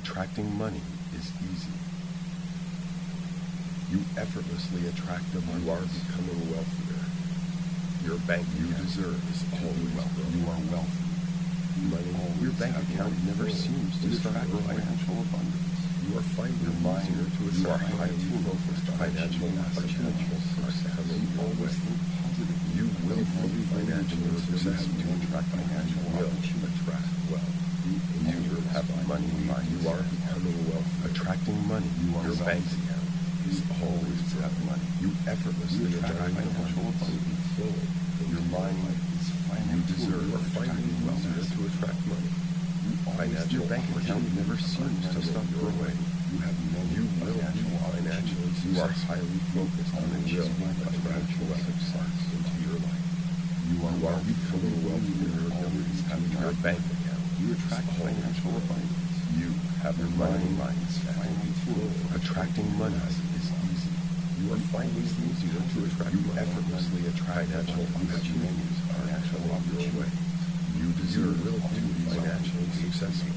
Attracting money is easy. You effortlessly attract the money. You are becoming wealthier. Your bank you deserve is always wealthy. You are wealthy. Money, your bank account never seems to attract financial abundance. You are finding your mind to a you are highly focused on financial opportunities are coming your way. You will be financially successful to attract financial attract wealth. You have money mind. You are becoming wealthy. Attracting money. Your bank account is always have money. You effortlessly attract financial abundance. Your mind is you deserve or finding wealth to attract money. Your bank account never seems to stop growing. You will be financially. You are highly focused on the will attract success into your life. You are becoming wealthy in your abilities. Having your bank account, you attract financial abundance. You have your money mindset. Attracting money is easy. You are finding it easier to attract. You effortlessly attract financial opportunities. Financial opportunity. You deserve will be financially successful.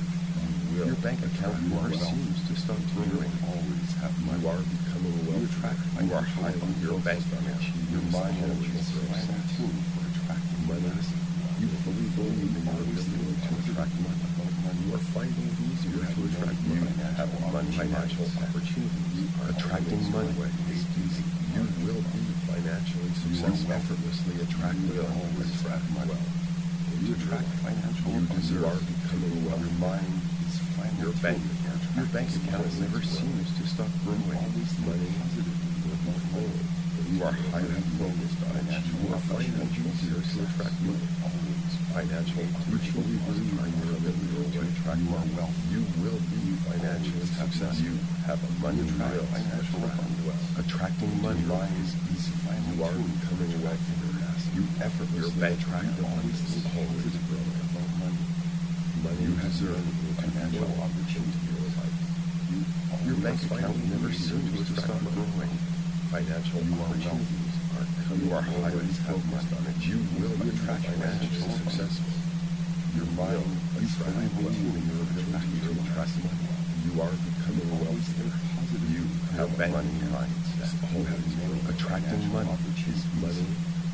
Your bank account never seems to stop growing. Always have money. You are becoming wealthy. You are highly your bank account. Your mind is fine-tuned for attracting money. You fully believe in your ability to attract money. You are finding it easier to attract money. You have money financial opportunities. Attracting money is easy. You will be financially successful. Effortlessly attract will attract money. You attract financial abundance. You are becoming wealthy. Your mind is your bank account never seems to stop growing. Money will be flowing. You are highly focused on it. You are finding it easier to attract money. Financial. You truly believe in your ability to attract wealth. You will be financially successful. You have a money will financial abundance. Attracting money is easy. You are becoming wealthy. You effortlessly attract always growing. Money you deserve financial opportunity in your life. Your bank account never seems to stop growing. Financial opportunities are coming. You are highly focused on it. You will attract financially successful. Your mind is highly believe in your ability to attract money. You are becoming wealthy. You have money mindset. Attracting money is money.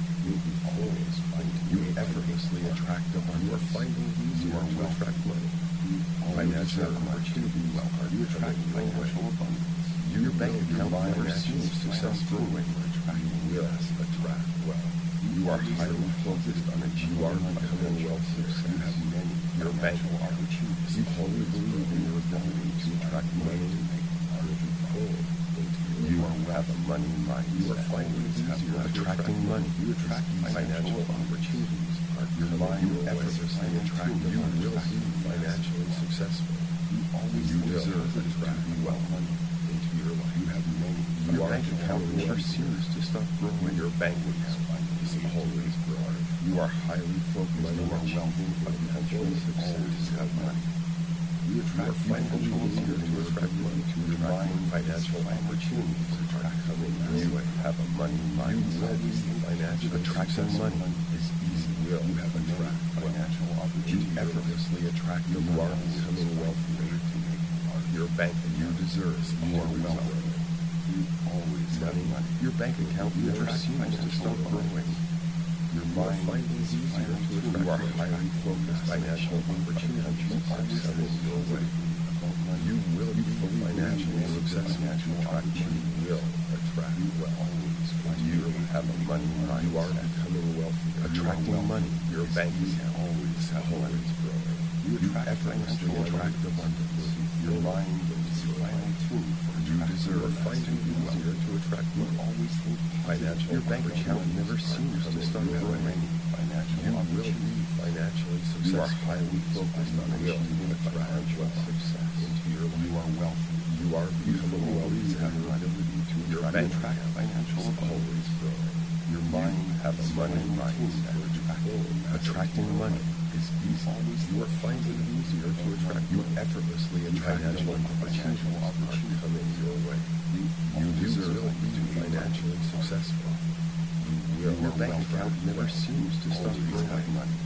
You effortlessly attract the money. You are finding it easier to attract money. Financial opportunities are you attract financial abundance. Your bank account never seems successful when you will attract wealth. You are highly focused on it. You are becoming wealthy. You have many. Your bank opportunities. You wholly believe in your ability to attract money to make moving forward. You have a money mind. You are finding it easier attracting money. You attract financial opportunities. Your mind effortlessly attract. You will be financially successful. You always deserve to attract wealth money into your life. You have many. Your bank account never seems to stop growing. Your bank account is always growing. You are highly focused on achieving financial success. You have money. You attract financial easier to attract money to your mind. Financial opportunities attract coming your way. Have a money mind. You will be financial. Attracting money is easy. You have attract financial opportunities. You effortlessly attract the you are becoming wealthy. Your bank and you deserve more wealth. You always money. Your bank account never seems to stop growing. Your mind finds it easier to attract. You are highly focused. Financial opportunities are coming your way. You will be financially successful to attract. You will attract wealth. You have a money mind. You are becoming wealthy. Attracting money. Your bank is always growing. You effortlessly attract abundance. Your mind is finely tuned for you deserve finding it easier to attract money. Always think financial. Your bank account never seems to stop growing. You will be financially successful. You are highly focused on achieving financial success into your life. You are wealthy. You are becoming wealthy. You have the ability to your bank account financial always growing. Your mind has a money mindset. Attracting money is easy. You are finding it easier to attract. You effortlessly attract financial opportunities coming your way. You deserve to be financially successful. Your bank account never seems to stop growing.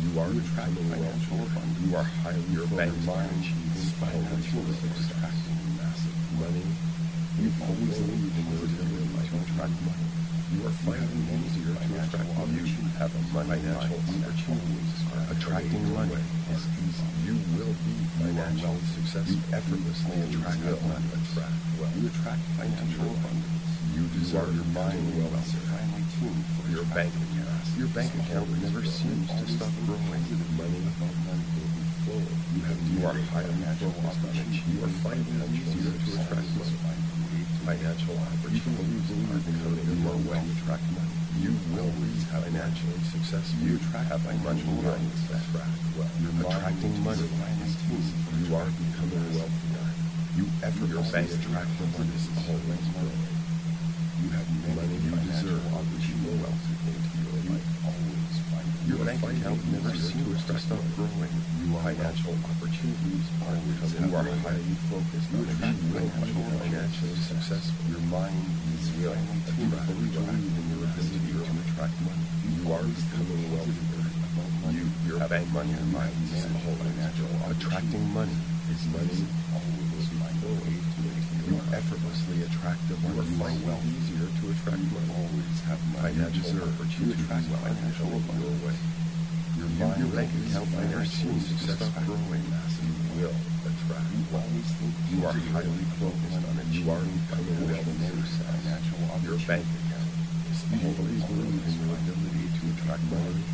You are becoming financial abundance. You are highly your bank mind is financial attracting massive money. You always believe in your ability to attract money. You are finding it easier to attract money. You have a financial opportunities. Attracting money is easy. You will be financially successful. You effortlessly attract money. You attract financial abundance. You deserve your mind well finely tuned for your bank account. Your bank account never seems to stop growing. Money will be flowing. You are highly focused on it. You are finding it easier to attract money. Financial opportunities are becoming more well to attract money. You will be financially successful. You have financial money to attract wealth. Attracting money is easy. You are becoming wealthier. You effortlessly attract the money is always growing. You have money you deserve opportunity wealth into your life. Always find your bank account never seems to stop growing. You are financial opportunities are coming. You are highly focused. You will be financially successful. Your mind is willing to believe in your ability to attract money. You are becoming wealthier. Your bank money and mind is always attracting money. Is money always find a way to make you effortlessly attract the money. You are wealth easier to attract money. Always have financial opportunity. Attract financial your way. Your bank account never seems to stop growing. You will attract. You always think you are highly focused on it. You are becoming wealthy. Your bank account is always believe in your ability to attract money.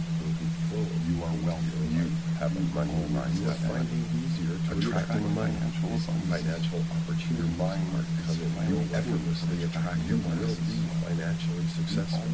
You are wealthy. You have a money mind. You are finding it easier to attract money. Financial opportunity. Your mind are coming. You effortlessly attract. You will be financially successful.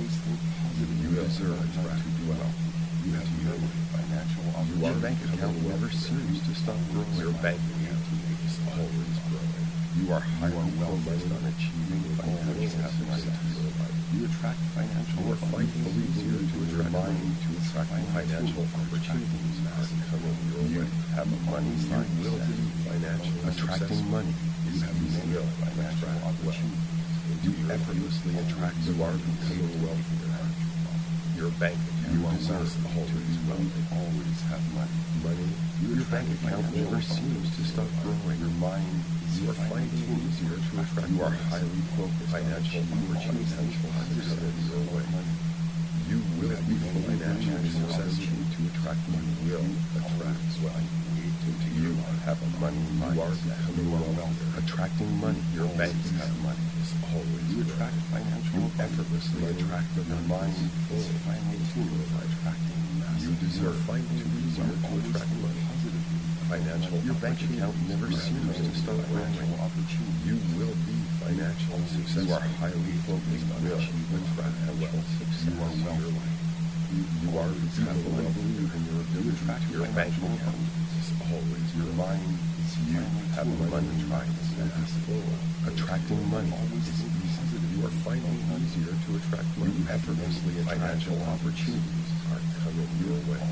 You deserve to do well. You have no financial opportunity. Your bank account never seems to stop growing. Your bank account is always growing. You are highly focused on achieving financial success. You attract financial abundance. Easier to attract money to attract financial opportunities are coming your way. Have money. You will be financially attracting money. You have no financial opportunities. You effortlessly attract. You are becoming wealthier. Your bank account. You deserve always wealth. Always have money. Your bank account never seems to stop growing. Your mind. You are finding it easier to attract. You are highly focused. Financial opportunities are your way. You will be financially successful to attract money. Will attract wealth. You have a money. You are becoming wealthy. Attracting money. Your bank has money. Is always you attract financial. You effortlessly attract the mind. Is finely tuned for attracting. You deserve to be easier to attract money. Financial. Your bank account never seems to stop growing. You will be financially successful. You are highly focused on achievement. Financial success. You are wealthy. You are becoming wealthy in your ability to attract. Your bank account is always your mind. You have money trying to flow. Attracting money is easy. You are finding it easier to attract money. You effortlessly financial opportunities are coming your way.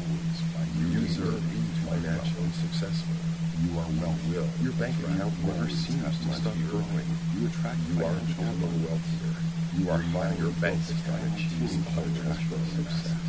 You deserve to be financially successful. You are wealthy. Your bank account never seems to stop growing. You attract. You are becoming wealthier. You are finding your bank account achieving financial success.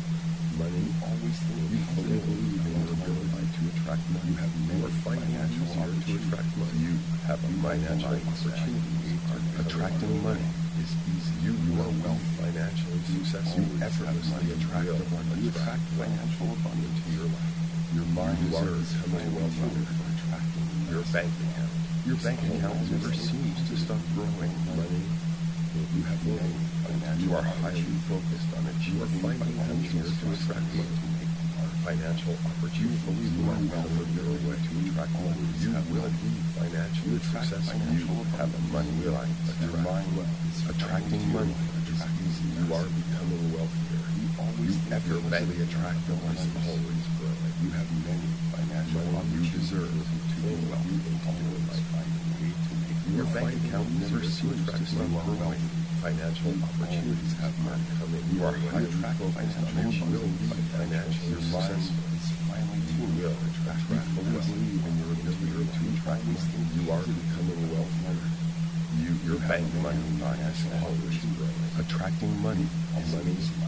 Money always you fully believe in your ability to attract money. You are finding it easier to attract money. You have a financial opportunity. Attracting money is easy. You will be financially successful. You effortlessly attract the money. You attract financial abundance into your life. Your mind is becoming wealthier for attracting your bank account. Your bank account never seems to stop growing. Money. You have money. You are highly focused on it. You are finding it easier to attract money. Financial opportunity. You are well your way to attract money. You will be financially successful. You have a money line. Attracting money is easy. You are becoming wealthier. You effortlessly attract the money. Always growing. You have many financial opportunities. You deserve to be wealthy into your life. Your bank account never seems to stop growing. Financial opportunities have money coming. You are highly focused on it. You will be financially successful. You will attract wealth. Believe in your ability to attract money. You are becoming wealthier. Your bank money is always growing. Attracting money is easy.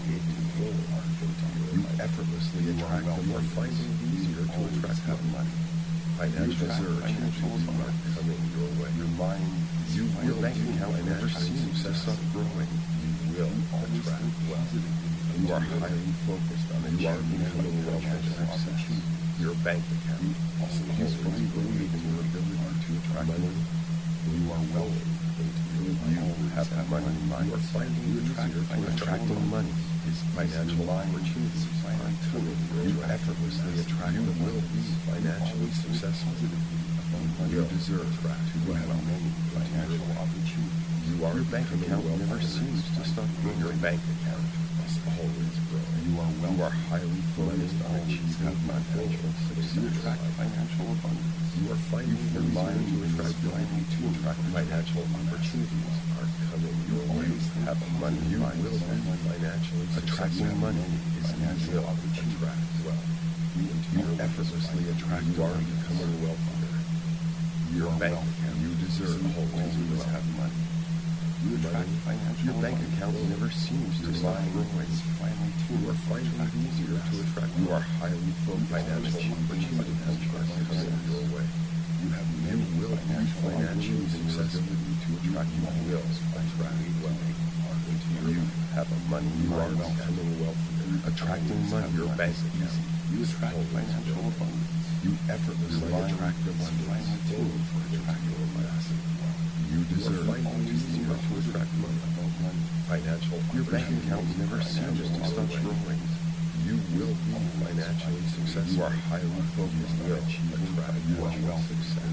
create to flow into you effortlessly attract the more finding it easier to attract money. Financial opportunities are coming your way. Your mind, your bank account never seems to stop growing. You will attract wealth. You are highly focused on achieving wealth and success. Your bank account always fully believe in your ability to attract money. You are wealthy. You have money. You are finding it easier to attracting money. Financial opportunities are coming. You effortlessly attract the will be financially successful. You deserve to have many financial opportunities. Your bank account never seems to stop growing. Your bank account is always growing. You are highly focused on achieving financial success. You attract financial abundance. You are finding your mind to attract financial opportunities are coming your way. Have money. You will be financially attracting money is easy to attract wealth. You effortlessly attract. You are becoming wealthier. Your bank account. You deserve always have money. You attract financial. Your bank account never seems to stop growing. You are finding it easier to attract. You are highly focused. Financial opportunities are coming your way. You will be financially successful to attract. You will attract wealth. You have a money. You are becoming wealthier. Attracting money. Your bank account. You attract financial abundance. You effortlessly attract abundance. For attracting massive wealth. You deserve always easier to attract money. Financial. Your bank account never seems to stop growing. You will be financially successful. You are highly focused on achieving financial success.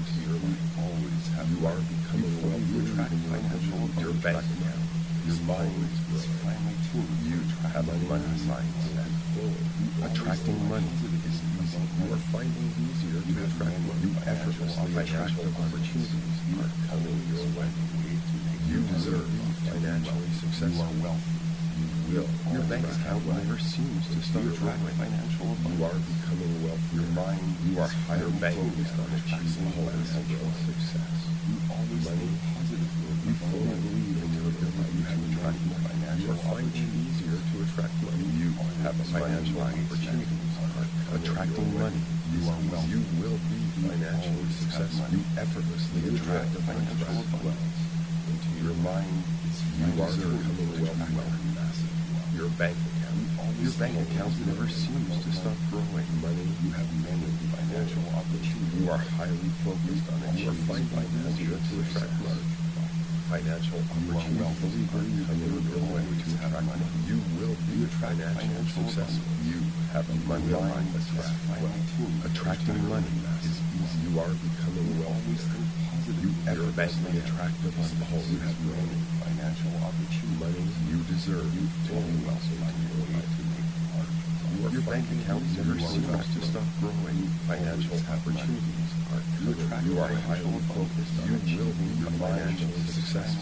You are becoming wealthy. Financial. Your bank account. Your mind is finely tuned. You have a money mindset. Attracting money is easy. You are finding it easier to attract money. You effortlessly attract opportunities are coming your way. You deserve financially successful. You are wealthy. You will. Your bank account never seems to stop growing. Financial. You are becoming wealthy. Your mind. You are higher focused on achieving financial success. You always think positively. You fully believe in your ability to attract money. You are finding it easier to attract money. You have a financial opportunity. Attracting money. You are wealthy. You will be financially successful. You effortlessly attract financial wealth. Into your mind. You are becoming wealthy. Your bank account. Your bank account never seems to stop growing. Money. You have many financial opportunities. You are highly focused on it. You are finding it easier to attract money. Financial opportunities are coming your way to attract money. You will be financially successful. You have a money line attract wealth. Attracting money is easy. You are becoming wealthy. You effortlessly attract the whole. You have many financial opportunities. Money you deserve. You fully wealthy to your life. Your bank account never seems to stop growing. Financial opportunities are coming. You are highly focused. You will be financially successful.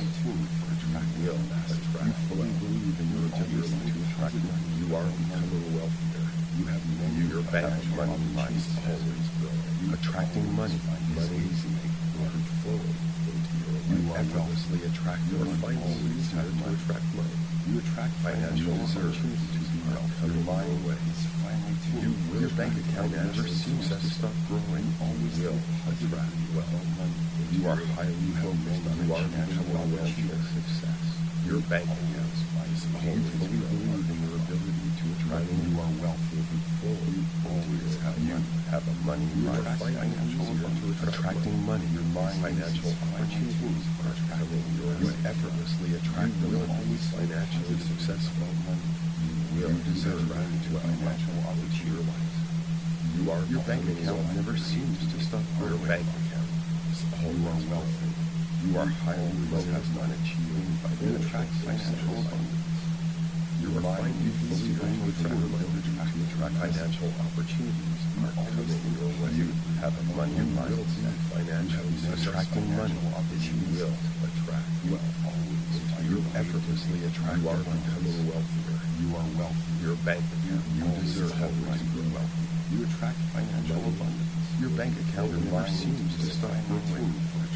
You will attract. You fully believe in your ability to attract money. You are becoming wealthier. You have many. Your bank money is always growing. Attracting money. Money is flowing into your life. You effortlessly attract. You are finding it easier to attract money. You attract financial opportunities. Your mind is finally tuned. Your bank account never seems to stop growing. You will attract wealth. You are highly focused on achieving wealth and success. Your bank account is always fully believe in your ability to attract. You are wealthy and full. You always have money. Have a money. You are financial to attracting money. Your mind financial opportunities are coming your way. You effortlessly attract. Will always financially successful. You deserve to financial opportunities. You are your bank account never seems to stop growing. Your bank account is always wealthy. You are highly focused on achieving financial abundance. You are finding fully to attract financial opportunities are coming your way. You have a money mindset. Financially attracting money you will attract wealth. You effortlessly attract. You are becoming wealthier. You are wealthy. Your bank account. You deserve to be wealthy. You attract financial abundance. Your bank account never seems to stop growing.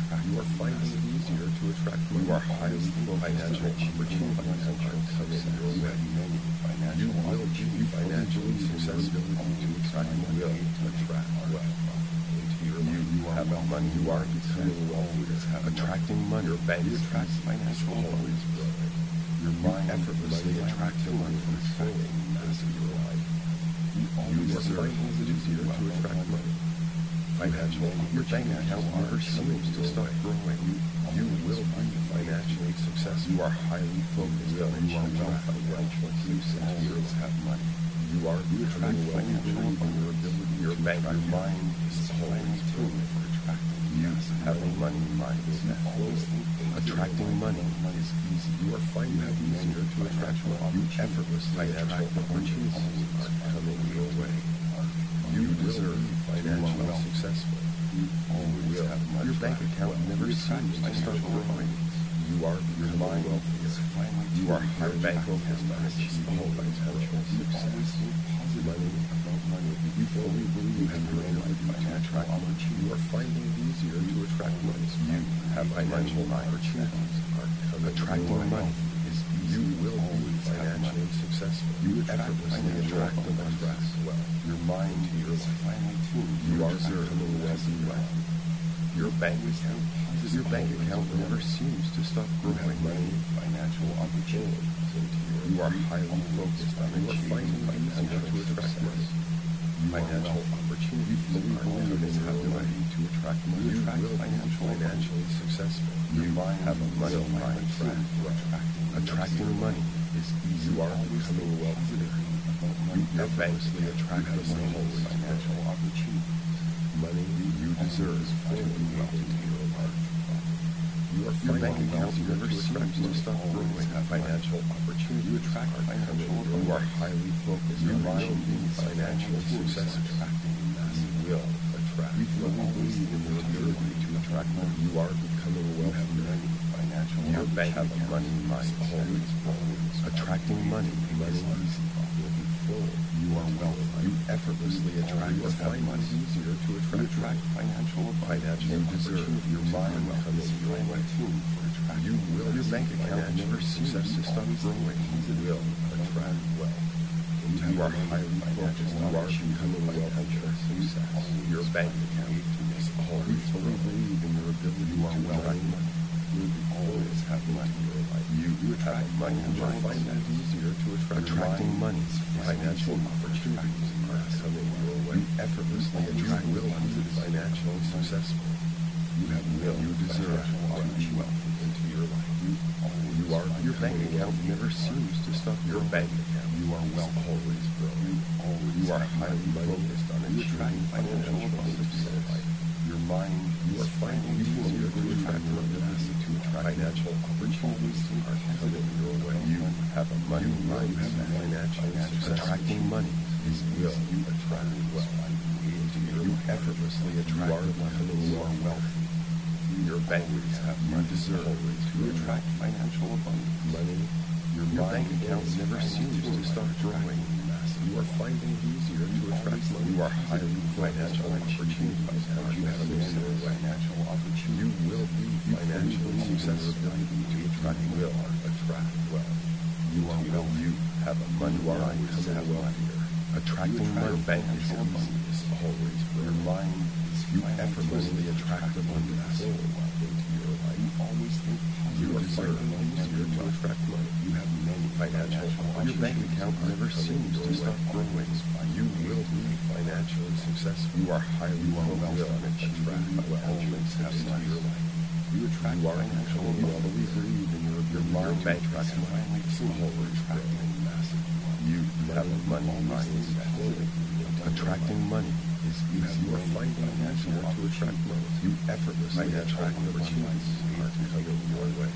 You are finding it easier to attract money. You are highly financial opportunities are coming your way. You will be financially successful. To attract money, to attract wealth into your life. You have money. You are becoming wealthy. Attracting money. Your bank attracts financial always growing. Your mind effortlessly attracts money from flowing into your life. You are finding it easier to attract money. Financial, your bank account never seems to stop growing. You will be financially successful. You are highly focused on achieving financial success. You have money. You are becoming wealthy in your ability. Your bank, your mind is always tuned for attracting. You having money mind is always attracting money is easy. You are finding it easier to attract money. You effortlessly attract opportunities are coming your way. You deserve financially successful. You always have money. Your bank account never seems to stop growing. You are becoming wealthy. You are high bank focused on achieving financial success. Money about money. You fully believe you have your own financial opportunity. You are finding it easier to attract money. You have financial opportunities are coming. Attracting money is easy. You will be financially successful. You effortlessly attract and attract wealth. Your mind is finely tuned. You are becoming wealthy. Your bank account never seems to stop growing. Money, financial opportunities into your. You are highly focused on achieving financial to attract money. Financial opportunities are coming have money to attract money. You will be financially successful. You have a money mind track. Attracting money is easy. You are becoming wealthier. You effortlessly attract the financial opportunities. Money you deserve to be wealthy to your life. Your bank account never seems to stop growing. Financial opportunity. You attract financial. You are highly focused. You will be financially successful. You will attract. You fully believe in your ability to attract money. You are becoming wealthy. Financial. Your bank money mind always attracting money. Money easy. You are wealthy. You effortlessly attract. You have money easier to attract financial. You deserve. Your mind coming your way. You will. Your bank account never seems to stop growing. You will attract wealth. You are highly focused. You are becoming wealthy. Success. Your bank account is always fully believe in your ability to attract money. You always have money in your life. You attract money. You are finding it easier to attract. Attracting money. Financial opportunities are coming your way. You effortlessly attract. You will be financially successful. You have will. You deserve wealth into your life. You are. Your bank account never seems to stop. Your bank account. You are wealth always growing. You are highly focused on achieving financial success. Your mind, you are finding it easier to attract your ability to attract financial opportunities are coming your way. You have a money mind, you have financial success. Attracting money is will attract wealth into your. You effortlessly attract. You are becoming more wealthy. Your banks have you deserve to attract financial abundance. Money, your bank account never seems to stop growing. You are finding it easier to attract money. You are highly financial opportunities. You have a financial opportunity. You will be financially successful. To attract will attract wealth. You are wealth. You have a money. You are becoming wealthier. Attracting money. Bank is always your mind. You effortlessly attract abundance into your life. You always think you are finding it easier to attract money. You have many financial. Your bank account never seems to stop growing. You will be financially successful. You are highly focused on achieving wealth have into your life. You attract financial. You always believe in your mind. Bank attracts money. Always attracting massive. You have money mind attracting money. You are finding it easier to attract money. You effortlessly attract opportunities are coming your way.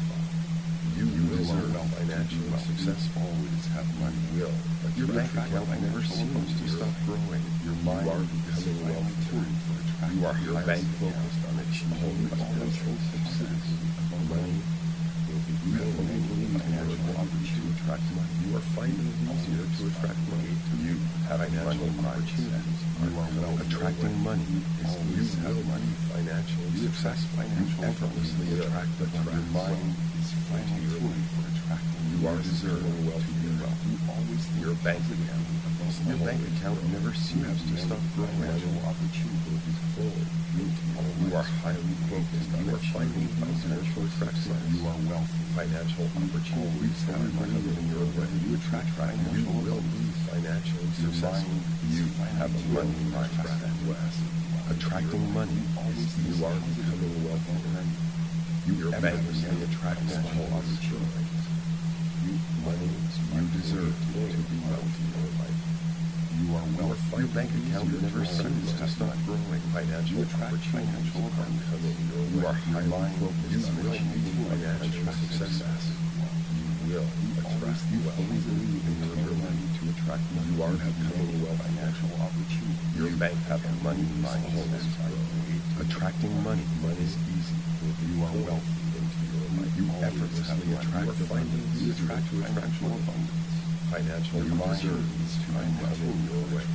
You deserve financial success. Always have money. Will. But your bank account never seems to stop growing. Your mind are becoming wealthy. You are your bank focused on achieving financial success. Money will be financial opportunity to attract money. You are finding it easier to attract money. You have financial opportunities. You are well attracting money. You will be financially successful. You effortlessly attract the your mind is finely tuned for attracting. You are deserving wealth. You always your bank account. Your bank account never seems to stop growing. Financial opportunities flow. You are highly focused. You are finding financial attraction. You are wealthy. Financial opportunities are coming in your way. You attract financial. You will be financially successful. You have a money mindset. Attracting money. You are becoming wealthy. Your bank attracts all opportunities. Money you deserve to be wealthy in your life. You are wealthy. Your bank account never seems to stop growing. Financial opportunities are coming your way. You are highly focused. You will be financially successful. You will attract wealth. You believe in your ability to attract money. You are becoming wealth. Financial opportunity. Your bank has money always growing. Attracting money is easy. You are wealthy into your life. You effortlessly attract abundance. You attract financial abundance. Financial opportunities to come your way.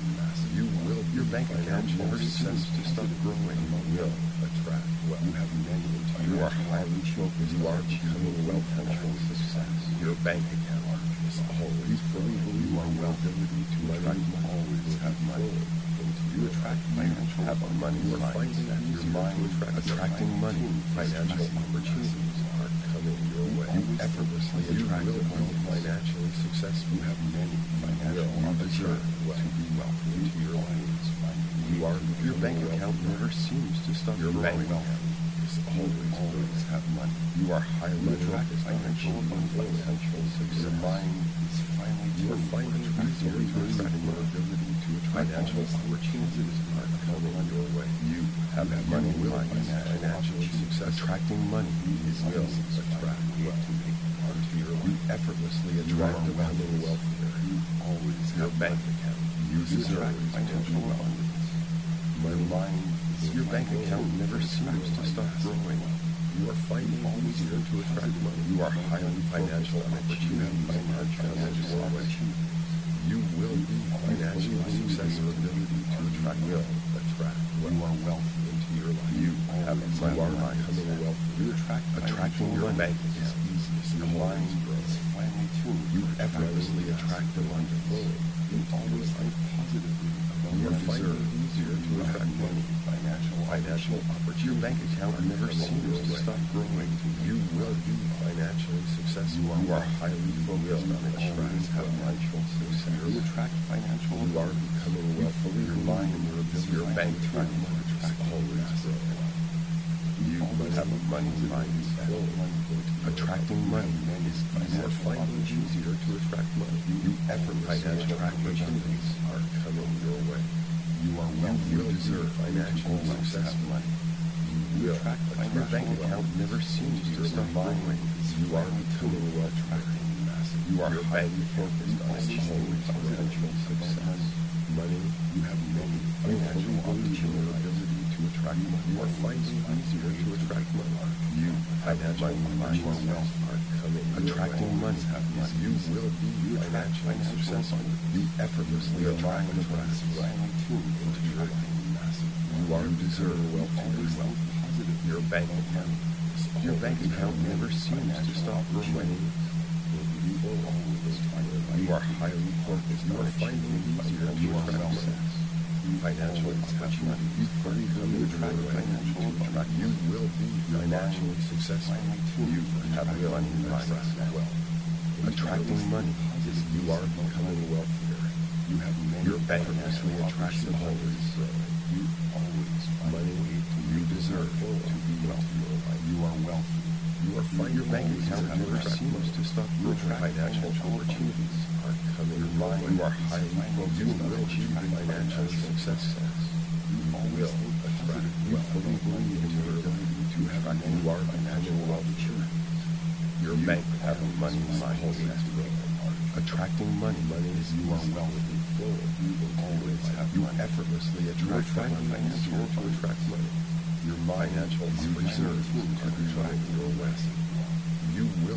You will. Your bank account never ceases to stop growing. You will attract wealth. You have many. You are highly focused. You are becoming wealth and success. Your bank account is always fully. You are well ability to attract. Always have money. You attract financial have money. You are finding your mind attracting money. Financial opportunities are coming your way. You effortlessly attract money. Financially successful. You have many financial opportunities to be wealthy into your life. You are your bank account never seems to stop growing. Is always have money. You are highly focused on achieving financial success. Your mind is finally you are finding easier to attract more ability to attract financial opportunities are coming your way. You have money will be financially success. Attracting money is will attract wealth onto your life. You effortlessly attract becoming wealthier. You always have bank account. You deserve financial abundance. Your mind your bank account never seems to stop growing. You are finding it easier to attract money. You are highly financial opportunities are coming your way. You will be financially successful. Ability to attract will attract. You are wealthy into your life. You have a money. You are becoming wealthy. You attracting your bank is easy. Your mind is finely tuned. You effortlessly attract the money flowing. You always think positively. You are finding it easier to attract money. Financial opportunity. Your bank account never seems to stop growing. You will be financially successful. You are highly focused on attracting financial success. You attract financial. You are becoming wealthy. Your mind and your ability. Your bank account is always growing. You have a money mind flowing. Attracting money is easier. Finding it easier to attract money. You financial opportunities are coming your way. You are wealthy. You deserve financial success. Money. You will attract. Your bank account never seems to stop growing. You are becoming wealthy. You are highly focused on achieving financial success. Money. You have many financial opportunities to attract money. You are finding it easier to attract money. You financial wealth are coming. Attracting money. You will be financially successful. You effortlessly attract wealth into your life. You are deserve wealth. Always positive. Your bank account. Your bank account never seems to stop growing. You are highly focused on finding it easier to attract success. Financial opportunity. You fully come to attract financial attract. You will be financially successful. You have money mindset as well. Attracting money is you are becoming wealthier. You have your bank actually attracts the always growing. You always money you deserve to be wealthy. You are wealthy. You are finding your bank account never seems to stop growing. Financial opportunities are coming your way. You are highly focused. You will achieve financial success. You will attract. You fully believe in your ability to attract. You are becoming wealthy. Your bank has money mindset. Attracting money is you are wealthy. You will always have. You effortlessly attract financial to attract money. Your financial opportunities are attract your way. You will be your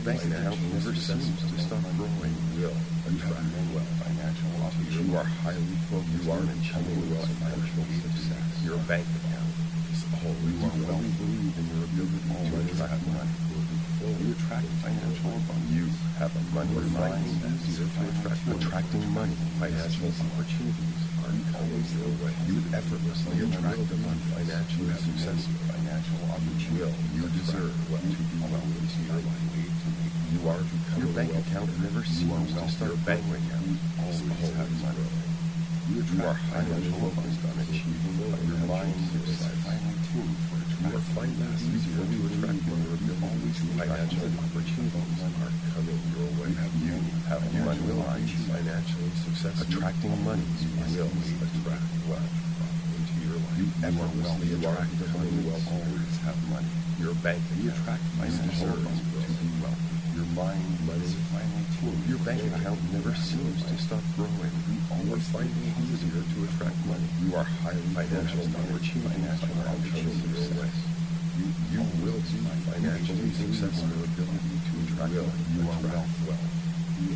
bank account never seems to stop growing. You will attract wealth. Financial opportunity. You are highly focused. You are becoming financial success. Your bank account is always wealthy. Believe in your ability to attract money. You attract financial abundance. You have a money mind that is easier to attract. Attracting money, financial opportunities are coming your way. You effortlessly attract financial success. Financial opportunity. You deserve what to be wealthy into your life. You are becoming your bank account never seems to start. Your bank account always has money. You are highly focused on achieving your mind is finely tuned for you are finding it easier to attract more ability to financial opportunities are coming your way. You have money lines financially successful. Attracting money will attract wealth into your life. You effortlessly attract money wealth. Always have money. Your bank account deserves to be wealthy. Your mind is finely tuned. Your bank account never seems to stop growing. You are finding it easier to attract money. You are highly financial opportunities are coming your way. You will be financially successful. Your ability to attract you are wealth. You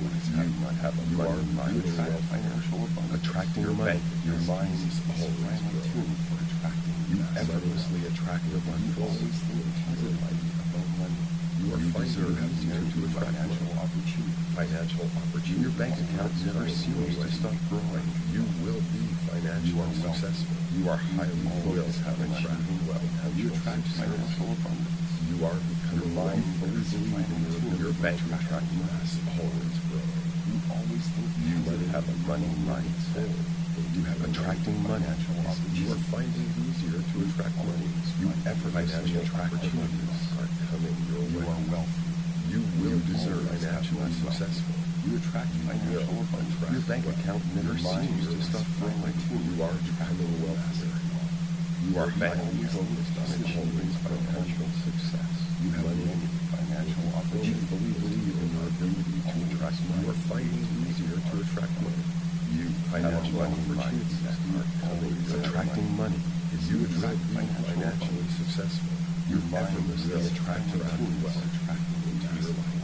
have a money wealth financial abundance. Attracting your money. Your mind is always tuned for attracting. You effortlessly attract your money. Always think about money. You are finding to attract financial opportunity. Financial opportunity. Your bank account never seems to stop growing. You will be financially successful. You are highly focused on achieving wealth. You attract financial abundance. You are becoming mindfully believing your bank account must always grow. You always think you have a money mindset. You have attracting money. You are finding it easier to attract money. You effortlessly attract opportunities are coming your way. You are wealthy. You will deserve financially successful. You attract financial abundance. Your bank account never seems to stop growing. You are becoming wealthier. You are highly focused on achieving financial success. You have many financial opportunities. You fully believe in your ability to attract money. You are finding it easier to attract money. You financial opportunities are coming. Attracting money is you attract financially successful. Your effortlessly attract wealth into your life.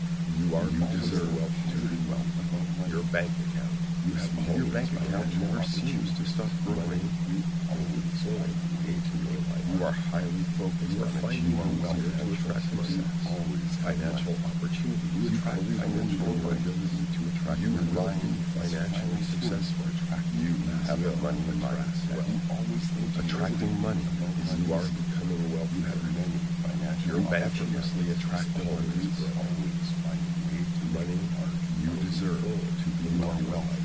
You deserve wealth to be wealthy. Your bank account. Your bank account never seems to stop growing. You always into your life. You are highly focused on finding wealth to attract money. Always financial opportunities. You attract financial ability to attract. You will be financially successful. You have a money mindset. You always think attracting money is you are becoming wealthy. You have many financial. Your bank effortlessly attract always finding way to money. You deserve to be more wealthy.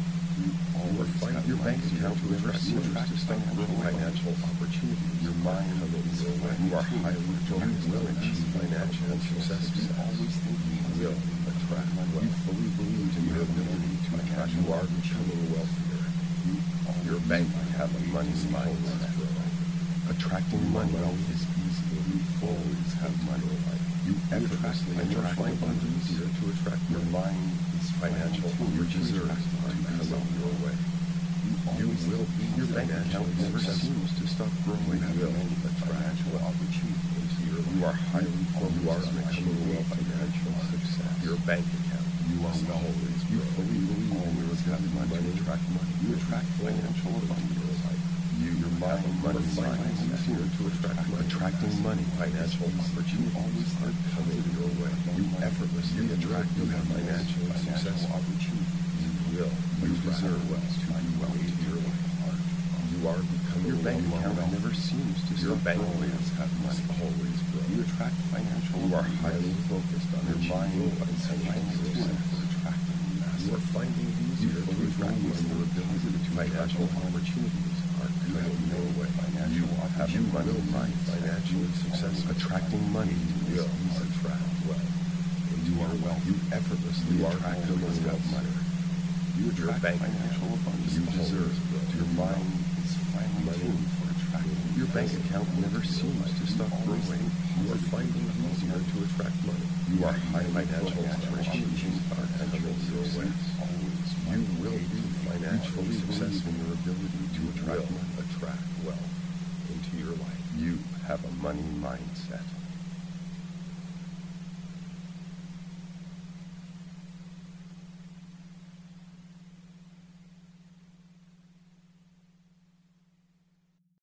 Your bank account will attract to stop financial opportunities. Your mind your way. You are highly focused. You will achieve financial success. You always think you will attract money. You fully believe in your ability to attract. You are becoming wealthier. Your bank have a money mindset. Attracting money is easy. You always have money. You effortlessly attract money. Easier to attract. Your mind is financial. You deserve to come your way. You will be your bank account never seems to stop growing. You will attract opportunity into your life. You are highly focused. You are becoming wealth financial success. Your bank account. You are always. You fully believe in your ability to attract money. You attract financial abundance. Your mind money is here to attract money. Attracting money, financial opportunity always are coming your way. You effortlessly attract. You have financial success opportunity. You deserve wealth to be wealthy in your life. You are becoming your bank account never seems to stop. Your bank always have money. Always grow. You attract financial. You are highly focused on your mind and financial for attracting. You are finding it easier to attract your ability to financial opportunities are coming your way. You have money mind financially successful. Attracting money will attract wealth. You are wealth. You effortlessly attract money. You attract financial abundance. You deserve your mind is finally tuned for attracting. Your bank account never seems to stop growing. You are finding it easier to attract money. You are high financial opportunities are coming your way. You will be financially successful in your ability to attract wealth into your life. You have a money mindset.